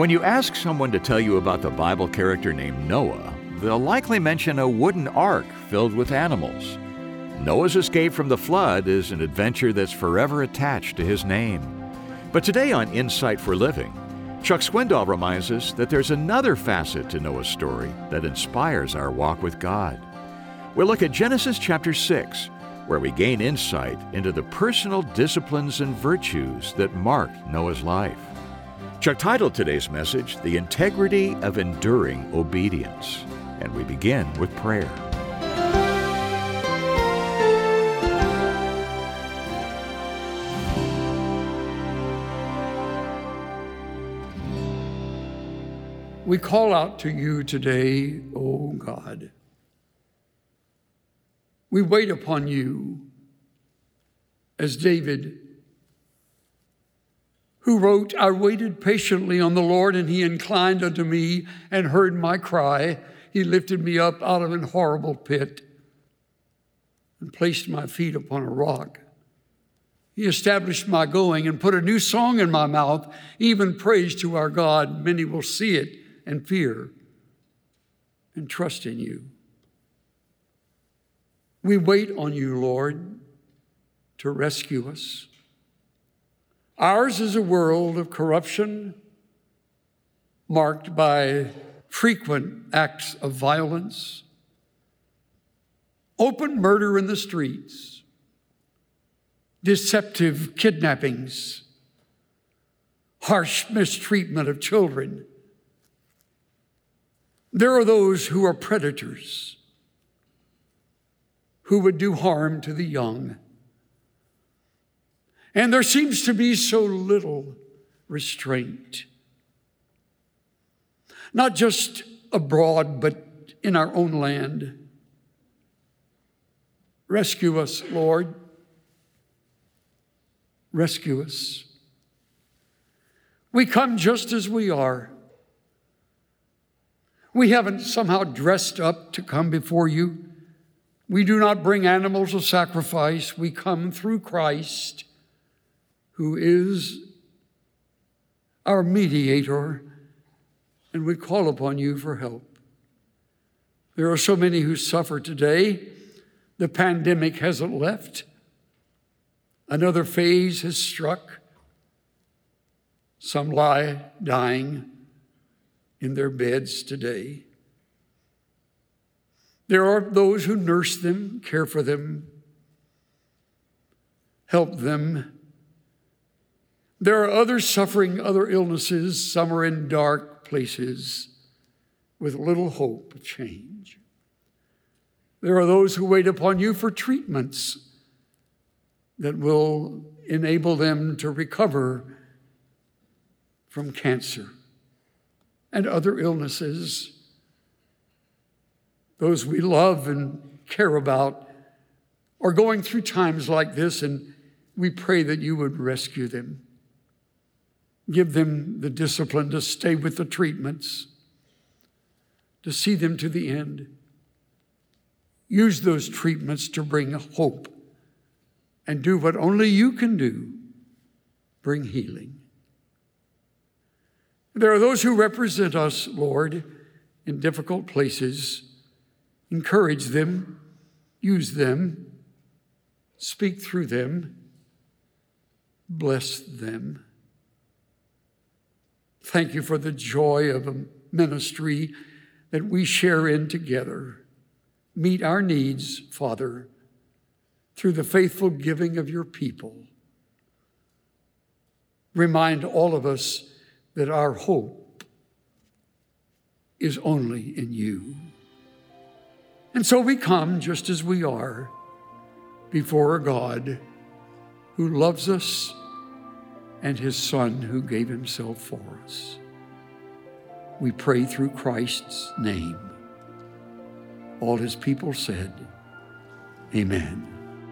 When you ask someone to tell you about the Bible character named Noah, they'll likely mention a wooden ark filled with animals. Noah's escape from the flood is an adventure that's forever attached to his name. But today on Insight for Living, Chuck Swindoll reminds us that there's another facet to Noah's story that inspires our walk with God. We'll look at Genesis chapter 6, where we gain insight into the personal disciplines and virtues that marked Noah's life. Chuck titled today's message, The Integrity of Enduring Obedience. And we begin with prayer. We call out to you today, O God. We wait upon you as David, who wrote, I waited patiently on the Lord, and he inclined unto me and heard my cry. He lifted me up out of an horrible pit and placed my feet upon a rock. He established my going and put a new song in my mouth, even praise to our God. Many will see it and fear and trust in you. We wait on you, Lord, to rescue us. Ours is a world of corruption marked by frequent acts of violence, open murder in the streets, deceptive kidnappings, harsh mistreatment of children. There are those who are predators, who would do harm to the young. And there seems to be so little restraint, not just abroad, but in our own land. Rescue us, Lord. Rescue us. We come just as we are. We haven't somehow dressed up to come before you. We do not bring animals of sacrifice. We come through Christ, who is our mediator, and we call upon you for help. There are so many who suffer today. The pandemic hasn't left. Another phase has struck. Some lie dying in their beds today. There are those who nurse them, care for them, help them. There are others suffering other illnesses. Some are in dark places with little hope of change. There are those who wait upon you for treatments that will enable them to recover from cancer and other illnesses. Those we love and care about are going through times like this, and we pray that you would rescue them. Give them the discipline to stay with the treatments, to see them to the end. Use those treatments to bring hope and do what only you can do, bring healing. There are those who represent us, Lord, in difficult places. Encourage them, use them, speak through them, bless them. Thank you for the joy of a ministry that we share in together. Meet our needs, Father, through the faithful giving of your people. Remind all of us that our hope is only in you. And so we come just as we are before a God who loves us and his Son who gave himself for us. We pray through Christ's name. All his people said, Amen.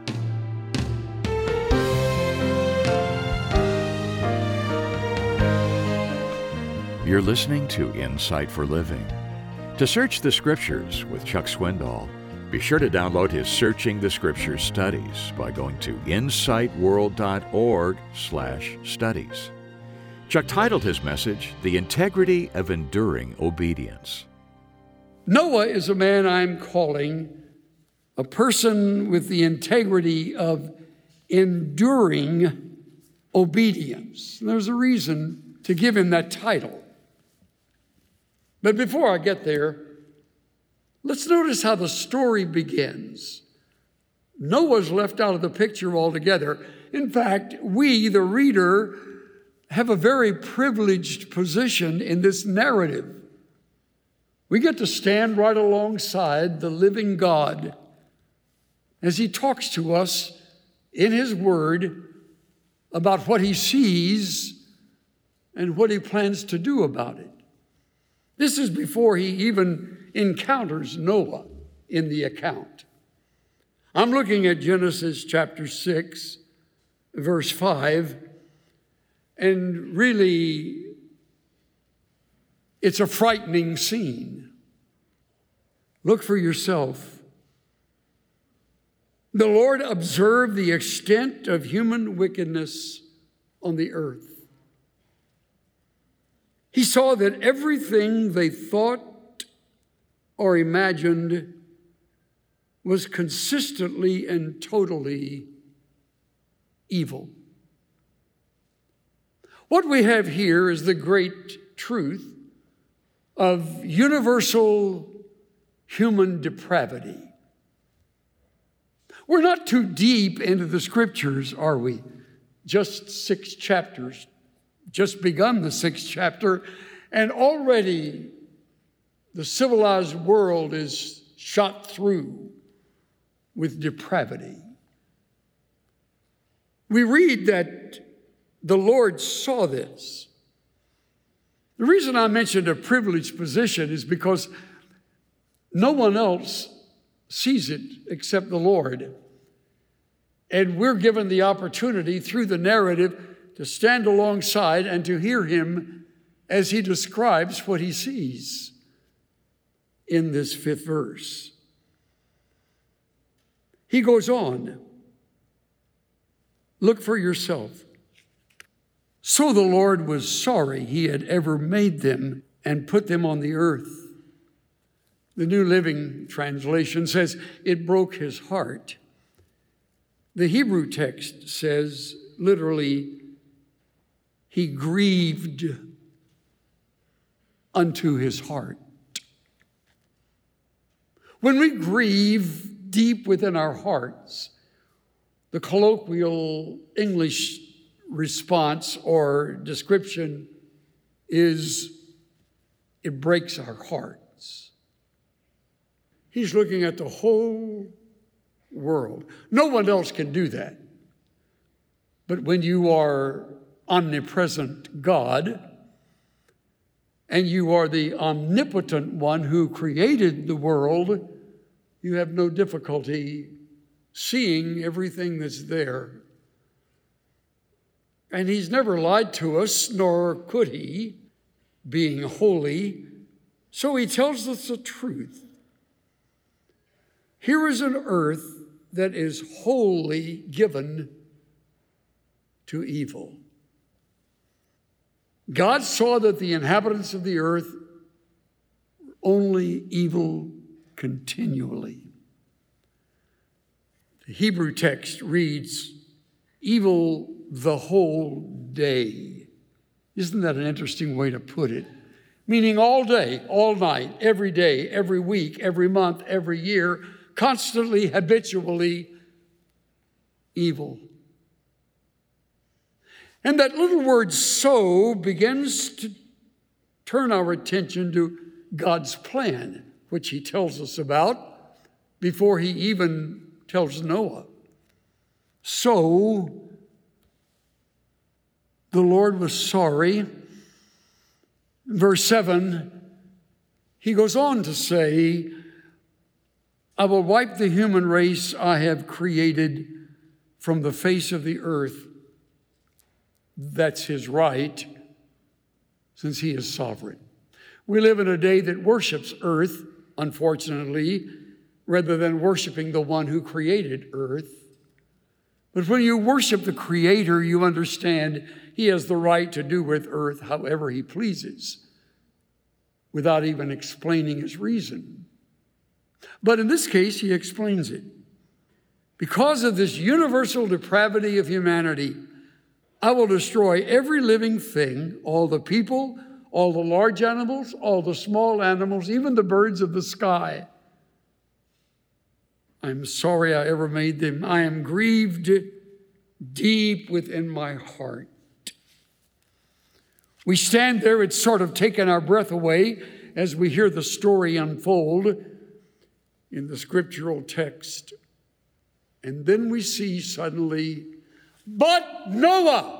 You're listening to Insight for Living. To search the Scriptures with Chuck Swindoll, be sure to download his Searching the Scriptures studies by going to insightworld.org/studies. Chuck titled his message, The Integrity of Enduring Obedience. Noah is a man I'm calling a person with the integrity of enduring obedience. And there's a reason to give him that title. But before I get there, let's notice how the story begins. Noah's left out of the picture altogether. In fact, we, the reader, have a very privileged position in this narrative. We get to stand right alongside the living God as he talks to us in his word about what he sees and what he plans to do about it. This is before he even encounters Noah in the account. I'm looking at Genesis chapter 6, verse 5, and really, it's a frightening scene. Look for yourself. The Lord observed the extent of human wickedness on the earth. He saw that everything they thought or imagined was consistently and totally evil. What we have here is the great truth of universal human depravity. We're not too deep into the scriptures, are we? Just 6 chapters, just begun the 6th chapter, and already the civilized world is shot through with depravity. We read that the Lord saw this. The reason I mentioned a privileged position is because no one else sees it except the Lord. And we're given the opportunity through the narrative to stand alongside and to hear him as he describes what he sees in this 5th verse. He goes on, look for yourself. So the Lord was sorry he had ever made them and put them on the earth. The New Living Translation says it broke his heart. The Hebrew text says, literally, he grieved unto his heart. When we grieve deep within our hearts, the colloquial English response or description is, it breaks our hearts. He's looking at the whole world. No one else can do that. But when you are omnipresent God, and you are the omnipotent one who created the world, you have no difficulty seeing everything that's there. And he's never lied to us, nor could he, being holy. So he tells us the truth. Here is an earth that is wholly given to evil. God saw that the inhabitants of the earth were only evil continually. The Hebrew text reads, evil the whole day. Isn't that an interesting way to put it? Meaning all day, all night, every day, every week, every month, every year, constantly, habitually evil. And that little word so begins to turn our attention to God's plan, which he tells us about before he even tells Noah. So the Lord was sorry. Verse 7, he goes on to say, I will wipe the human race I have created from the face of the earth. That's his right, since he is sovereign. We live in a day that worships earth, unfortunately, rather than worshiping the one who created earth. But when you worship the Creator, you understand He has the right to do with earth however He pleases, without even explaining His reason. But in this case, He explains it. Because of this universal depravity of humanity, I will destroy every living thing, all the people, all the large animals, all the small animals, even the birds of the sky. I'm sorry I ever made them. I am grieved deep within my heart. We stand there, it's sort of taken our breath away as we hear the story unfold in the scriptural text. And then we see suddenly, but Noah.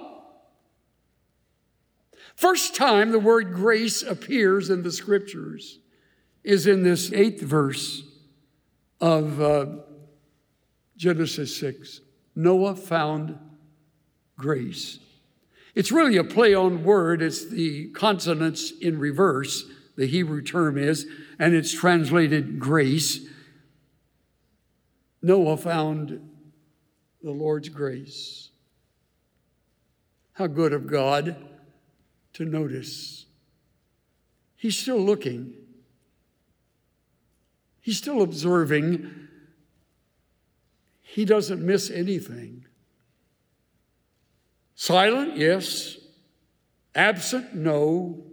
First time the word grace appears in the scriptures is in this 8th verse of Genesis 6. Noah found grace. It's really a play on word. It's the consonants in reverse, the Hebrew term is, and it's translated grace. Noah found the Lord's grace. How good of God to notice. He's still looking. He's still observing. He doesn't miss anything. Silent, yes. Absent, no.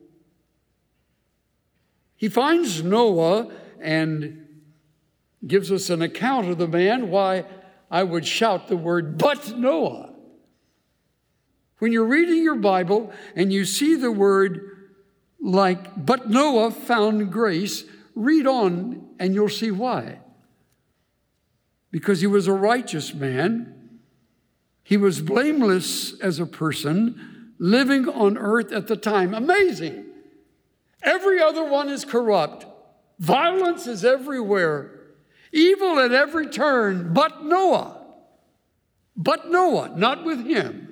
He finds Noah and gives us an account of the man. Why, I would shout the word, but Noah. When you're reading your Bible and you see the word like, but Noah found grace, read on and you'll see why. Because he was a righteous man. He was blameless as a person living on earth at the time. Amazing. Every other one is corrupt. Violence is everywhere. Evil at every turn, but Noah. But Noah, not with him.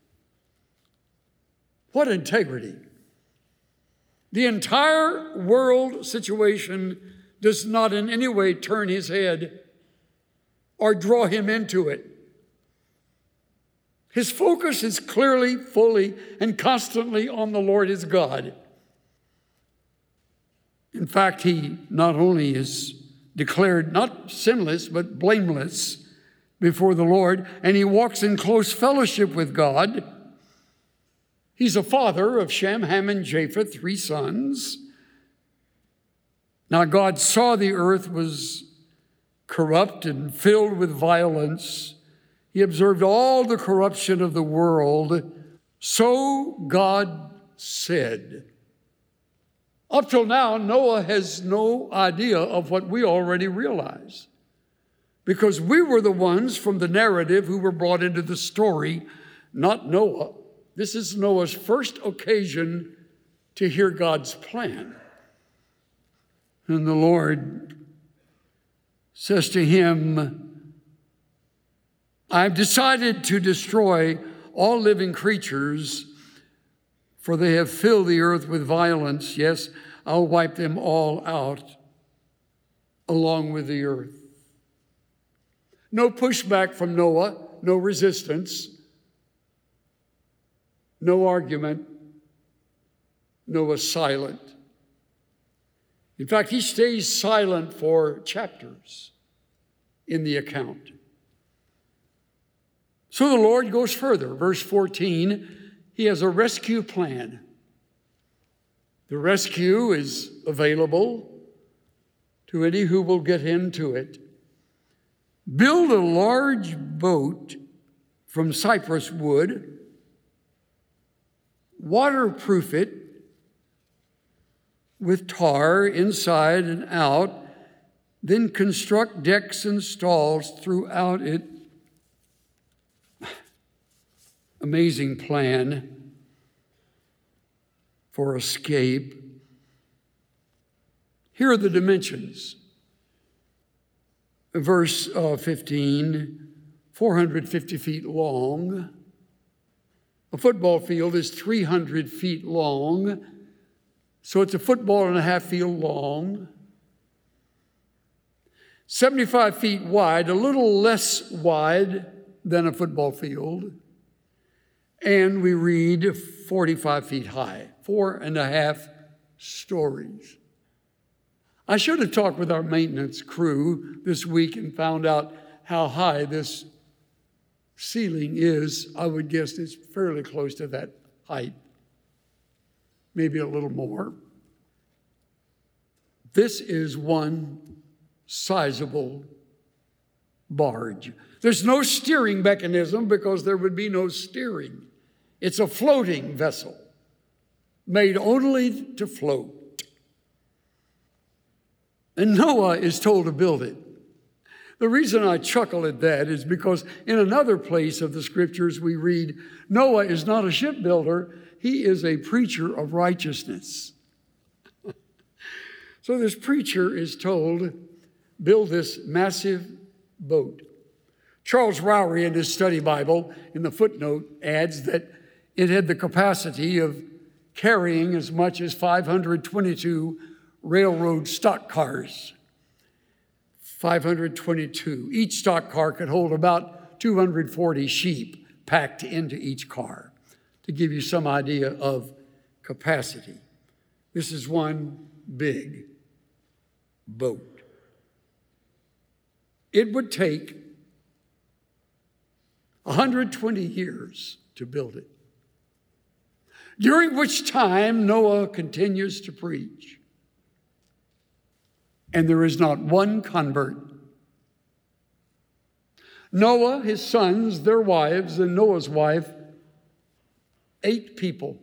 What integrity. The entire world situation does not in any way turn his head or draw him into it. His focus is clearly, fully, and constantly on the Lord his God. In fact, he not only is declared not sinless, but blameless before the Lord, and he walks in close fellowship with God. He's a father of Shem, Ham, and Japheth, 3 sons. Now God saw the earth was corrupt and filled with violence. He observed all the corruption of the world. So God said. Up till now, Noah has no idea of what we already realize, because we were the ones from the narrative who were brought into the story, not Noah. This is Noah's first occasion to hear God's plan. And the Lord says to him, I've decided to destroy all living creatures, for they have filled the earth with violence. Yes, I'll wipe them all out along with the earth. No pushback from Noah, no resistance. No argument. Noah silent. In fact, he stays silent for chapters in the account. So the Lord goes further. Verse 14, he has a rescue plan. The rescue is available to any who will get into it. Build a large boat from cypress wood, waterproof it with tar inside and out, then construct decks and stalls throughout it. Amazing plan for escape. Here are the dimensions. Verse 15, 450 feet long. A football field is 300 feet long, so it's a football and a half field long. 75 feet wide, a little less wide than a football field. And we read 45 feet high, 4.5 stories. I should have talked with our maintenance crew this week and found out how high this ceiling is. I would guess it's fairly close to that height, maybe a little more. This is one sizable barge. There's no steering mechanism because there would be no steering. It's a floating vessel made only to float. And Noah is told to build it. The reason I chuckle at that is because in another place of the scriptures we read, Noah is not a shipbuilder, he is a preacher of righteousness. So this preacher is told, build this massive boat. Charles Rowry in his study Bible in the footnote adds that it had the capacity of carrying as much as 522 railroad stock cars. 522. Each stock car could hold about 240 sheep packed into each car, to give you some idea of capacity. This is one big boat. It would take 120 years to build it, during which time Noah continues to preach. And there is not one convert. Noah, his sons, their wives, and Noah's wife, 8 people.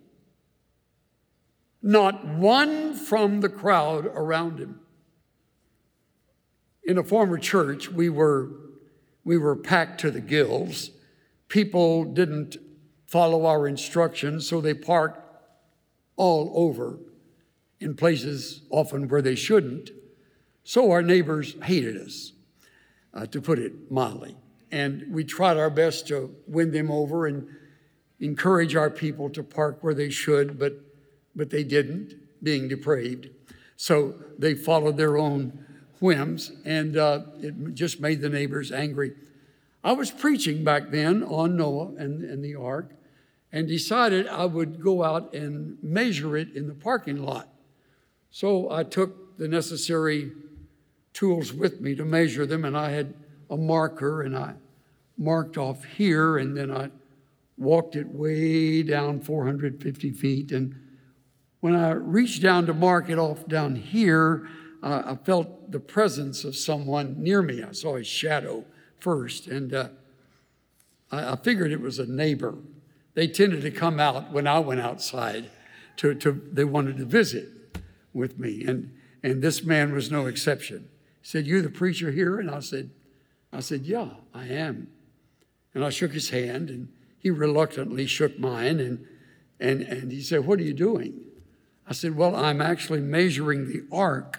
Not one from the crowd around him. In a former church, we were packed to the gills. People didn't follow our instructions, so they parked all over in places often where they shouldn't. So our neighbors hated us, to put it mildly. And we tried our best to win them over and encourage our people to park where they should, but they didn't, being depraved. So they followed their own whims, and it just made the neighbors angry. I was preaching back then on Noah and the ark, and decided I would go out and measure it in the parking lot. So I took the necessary tools with me to measure them, and I had a marker, and I marked off here, and then I walked it way down 450 feet. And when I reached down to mark it off down here, I felt the presence of someone near me. I saw his shadow first, and I figured it was a neighbor. They tended to come out when I went outside. They wanted to visit with me, and this man was no exception. He said, "You the preacher here?" And I said, "Yeah, I am." And I shook his hand, and he reluctantly shook mine, and he said, "What are you doing?" I said, "Well, I'm actually measuring the ark."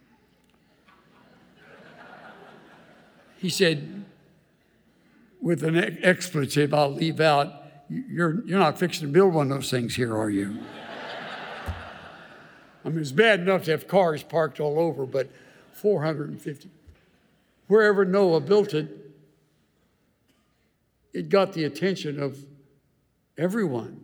He said, with an expletive I'll leave out, you're not fixing to build one of those things here, are you? I mean, it's bad enough to have cars parked all over, but 450. Wherever Noah built it, it got the attention of everyone.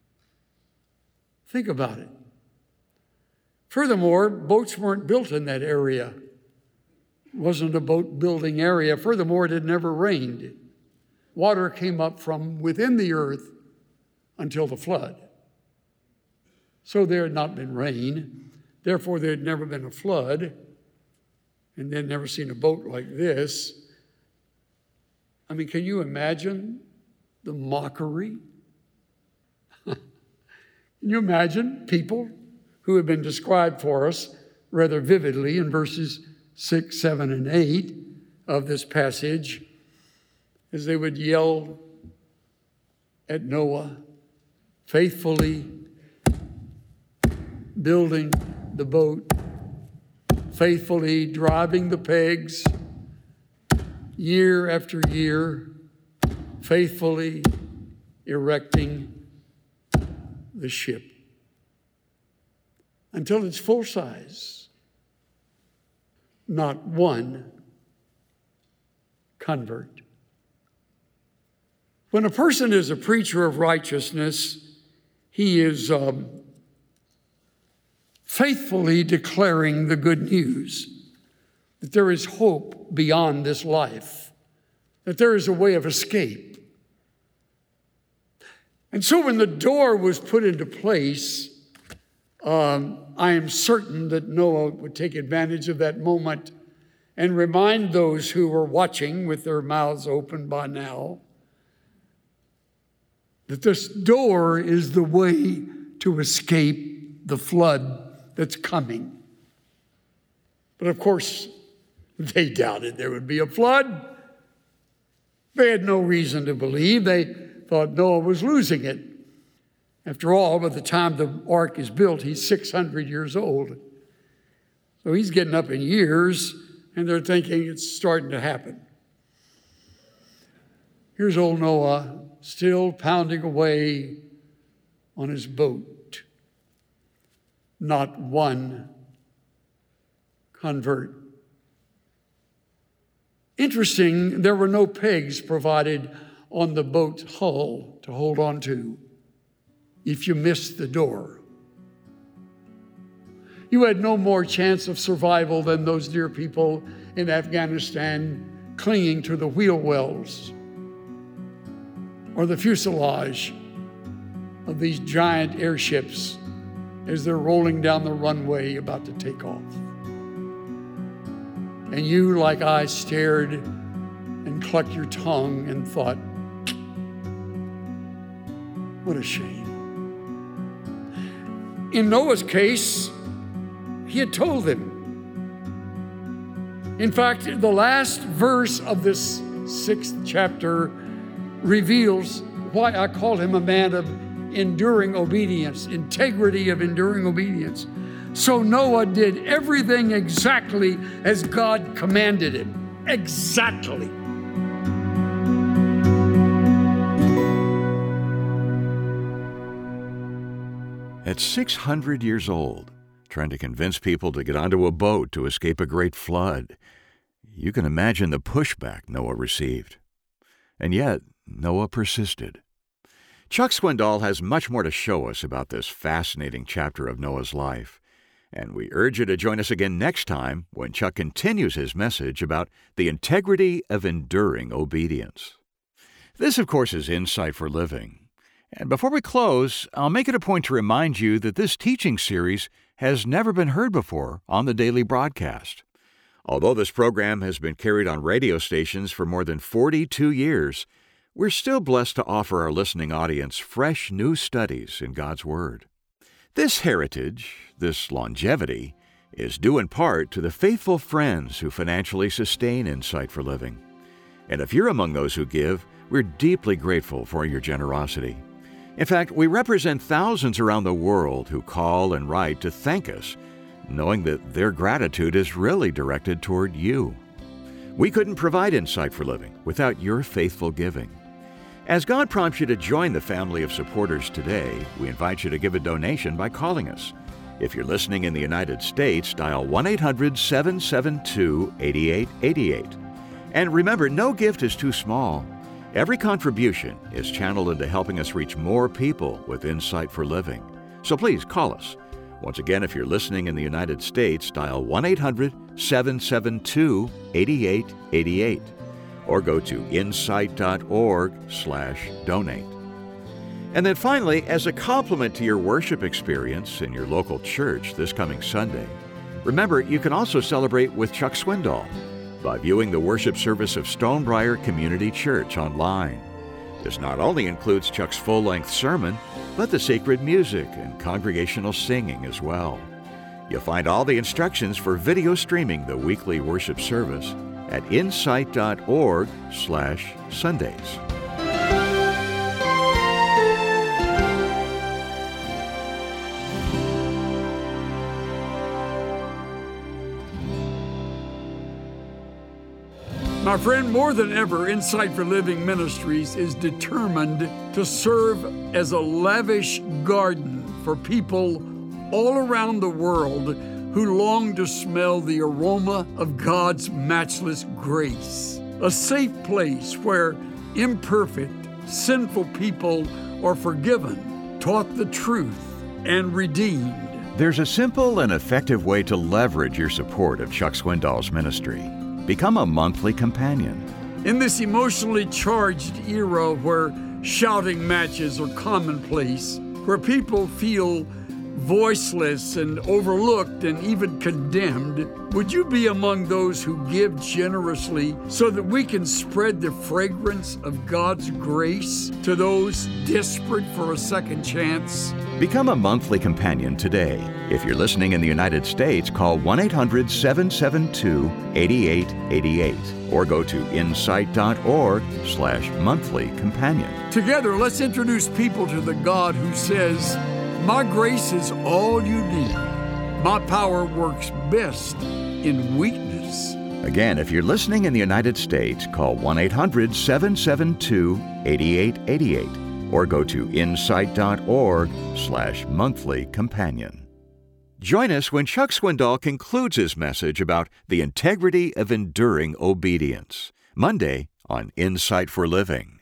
Think about it. Furthermore, boats weren't built in that area. It wasn't a boat building area. Furthermore, it had never rained. Water came up from within the earth until the flood. So there had not been rain. Therefore, there had never been a flood. And they'd never seen a boat like this. I mean, can you imagine the mockery? Can you imagine people who have been described for us rather vividly in verses 6, 7, and 8 of this passage, as they would yell at Noah, faithfully building the boat, faithfully driving the pegs year after year, faithfully erecting the ship until it's full size. Not one convert. When a person is a preacher of righteousness, he is faithfully declaring the good news that there is hope beyond this life, that there is a way of escape. And so when the door was put into place, I am certain that Noah would take advantage of that moment and remind those who were watching with their mouths open by now that this door is the way to escape the flood that's coming. But of course, they doubted there would be a flood. They had no reason to believe. They thought Noah was losing it. After all, by the time the ark is built, he's 600 years old. So he's getting up in years, and they're thinking it's starting to happen. Here's old Noah still pounding away on his boat. Not one convert. Interesting, there were no pegs provided on the boat's hull to hold on to if you missed the door. You had no more chance of survival than those dear people in Afghanistan clinging to the wheel wells or the fuselage of these giant airships as they're rolling down the runway about to take off. And you, like I, stared and clucked your tongue and thought, what a shame. In Noah's case, he had told them. In fact, the last verse of this 6th chapter reveals why I call him a man of enduring obedience, integrity of enduring obedience. So Noah did everything exactly as God commanded him. Exactly. At 600 years old, trying to convince people to get onto a boat to escape a great flood, you can imagine the pushback Noah received. And yet, Noah persisted. Chuck Swindoll has much more to show us about this fascinating chapter of Noah's life, and we urge you to join us again next time when Chuck continues his message about the integrity of enduring obedience. This, of course, is Insight for Living. And before we close, I'll make it a point to remind you that this teaching series has never been heard before on the daily broadcast. Although this program has been carried on radio stations for more than 42 years, we're still blessed to offer our listening audience fresh new studies in God's Word. This heritage, this longevity, is due in part to the faithful friends who financially sustain Insight for Living. And if you're among those who give, we're deeply grateful for your generosity. In fact, we represent thousands around the world who call and write to thank us, knowing that their gratitude is really directed toward you. We couldn't provide Insight for Living without your faithful giving. As God prompts you to join the family of supporters today, we invite you to give a donation by calling us. If you're listening in the United States, dial 1-800-772-8888. And remember, no gift is too small. Every contribution is channeled into helping us reach more people with Insight for Living. So please call us. Once again, if you're listening in the United States, dial 1-800-772-8888 or go to insight.org/donate. And then finally, as a complement to your worship experience in your local church this coming Sunday, remember you can also celebrate with Chuck Swindoll by viewing the worship service of Stonebriar Community Church online. This not only includes Chuck's full-length sermon, but the sacred music and congregational singing as well. You'll find all the instructions for video streaming the weekly worship service at insight.org/Sundays. My friend, more than ever, Insight for Living Ministries is determined to serve as a lavish garden for people all around the world who long to smell the aroma of God's matchless grace. A safe place where imperfect, sinful people are forgiven, taught the truth, and redeemed. There's a simple and effective way to leverage your support of Chuck Swindoll's ministry. Become a monthly companion. In this emotionally charged era where shouting matches are commonplace, where people feel voiceless and overlooked and even condemned, would you be among those who give generously so that we can spread the fragrance of God's grace to those desperate for a second chance? Become a monthly companion today. If you're listening in the United States, call 1-800-772-8888 or go to insight.org/monthly companion. Together, let's introduce people to the God who says, "My grace is all you need. My power works best in weakness." Again, if you're listening in the United States, call 1-800-772-8888 or go to insight.org/monthly companion. Join us when Chuck Swindoll concludes his message about the integrity of enduring obedience, Monday on Insight for Living.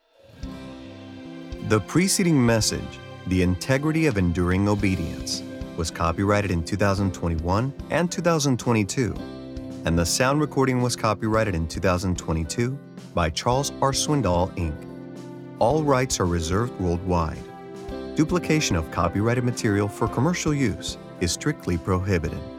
The preceding message, The Integrity of Enduring Obedience, was copyrighted in 2021 and 2022, and the sound recording was copyrighted in 2022 by Charles R. Swindoll, Inc. All rights are reserved worldwide. Duplication of copyrighted material for commercial use is strictly prohibited.